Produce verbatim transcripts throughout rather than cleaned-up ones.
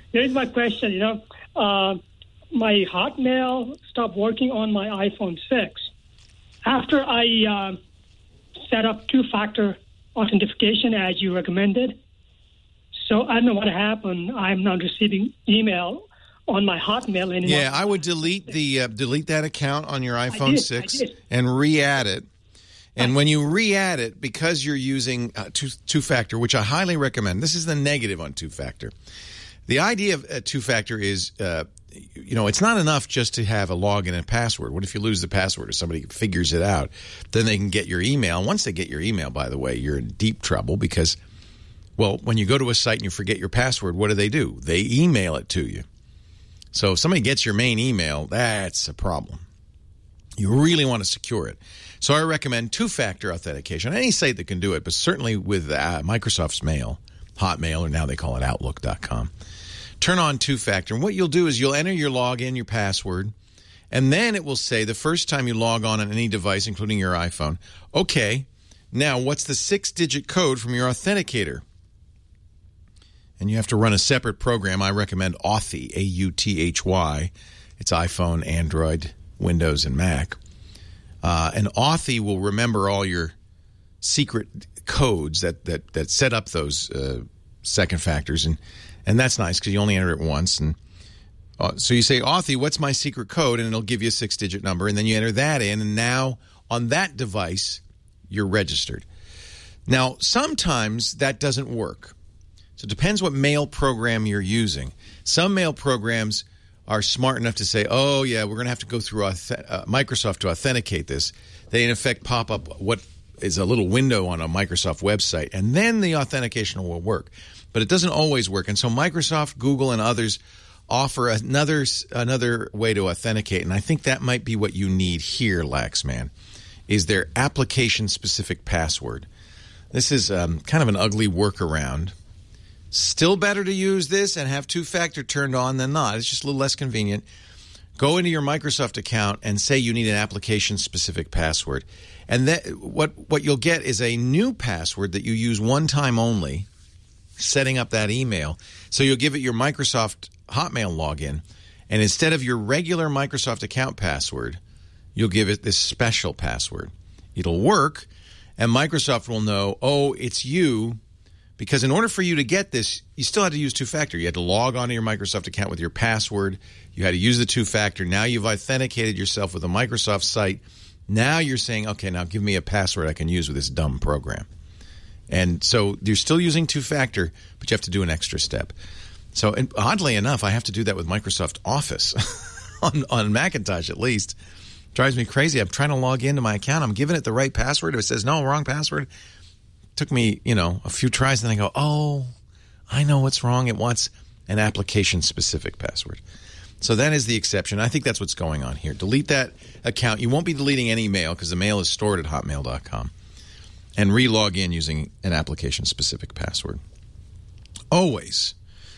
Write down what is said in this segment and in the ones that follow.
here's my question. You know, uh, my Hotmail stopped working on my iPhone six. After I uh, set up two-factor authentication as you recommended, so I don't know what happened. I'm not receiving email on my Hotmail anymore. Yeah, I would delete the uh, delete that account on your iPhone I did, six I did. and re-add it. And when you re-add it, because you're using uh, two, two-factor, which I highly recommend, this is the negative on two-factor. The idea of uh, two-factor is, uh, you know, it's not enough just to have a login and password. What if you lose the password or somebody figures it out? Then they can get your email. And once they get your email, by the way, you're in deep trouble because, well, when you go to a site and you forget your password, what do they do? They email it to you. So if somebody gets your main email, that's a problem. You really want to secure it. So I recommend two-factor authentication. Any site that can do it, but certainly with uh, Microsoft's Mail, Hotmail, or now they call it Outlook dot com. Turn on two-factor. And what you'll do is you'll enter your login, your password, and then it will say the first time you log on on any device, including your iPhone, okay, now what's the six-digit code from your authenticator? And you have to run a separate program. I recommend Authy, A U T H Y. It's iPhone, Android, Windows, and Mac. Uh, and Authy will remember all your secret codes that, that, that set up those uh, second factors. And, and that's nice because you only enter it once. And uh, so you say, Authy, what's my secret code? And it'll give you a six-digit number. And then you enter that in. And now on that device, you're registered. Now, sometimes that doesn't work. So it depends what mail program you're using. Some mail programs are smart enough to say, oh, yeah, we're going to have to go through auth- uh, Microsoft to authenticate this. They, in effect, pop up what is a little window on a Microsoft website, and then the authentication will work. But it doesn't always work. And so Microsoft, Google, and others offer another another way to authenticate, and I think that might be what you need here, Laxman, is their application-specific password. This is um, kind of an ugly workaround. Still better to use this and have two-factor turned on than not. It's just a little less convenient. Go into your Microsoft account and say you need an application-specific password. And that, what, what you'll get is a new password that you use one time only, setting up that email. So you'll give it your Microsoft Hotmail login, and instead of your regular Microsoft account password, you'll give it this special password. It'll work, and Microsoft will know, oh, it's you. Because in order for you to get this, you still had to use two-factor. You had to log onto your Microsoft account with your password. You had to use the two-factor. Now you've authenticated yourself with a Microsoft site. Now you're saying, okay, now give me a password I can use with this dumb program. And so you're still using two-factor, but you have to do an extra step. So and oddly enough, I have to do that with Microsoft Office, on, on Macintosh at least. It drives me crazy. I'm trying to log into my account. I'm giving it the right password. If it says, no, wrong password, took me, you know, a few tries, and then I go, oh, I know what's wrong. It wants an application-specific password. So that is the exception. I think that's what's going on here. Delete that account. You won't be deleting any mail because the mail is stored at hotmail dot com. And re-log in using an application-specific password. Always,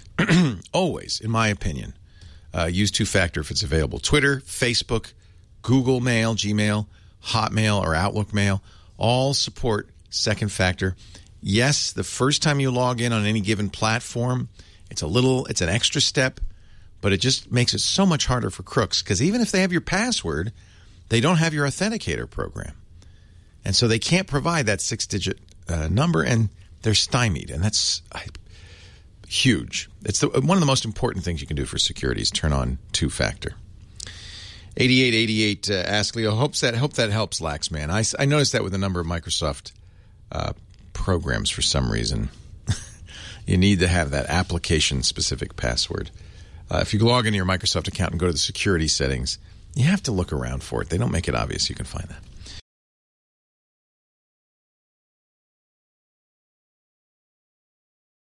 always, in my opinion, uh, use two-factor if it's available. Twitter, Facebook, Google Mail, Gmail, Hotmail, or Outlook Mail all support second factor. Yes, the first time you log in on any given platform, it's a little, it's an extra step, but it just makes it so much harder for crooks because even if they have your password, they don't have your authenticator program. And so they can't provide that six-digit uh, number, and they're stymied, and that's uh, huge. It's the, one of the most important things you can do for security is turn on two-factor. eighty-eight eighty-eight uh, ask Leo, hopes that, hope that helps, Laxman. I, I noticed that with a number of Microsoft Uh, programs for some reason. You need to have that application-specific password. Uh, if you log into your Microsoft account and go to the security settings, you have to look around for it. They don't make it obvious. You can find that.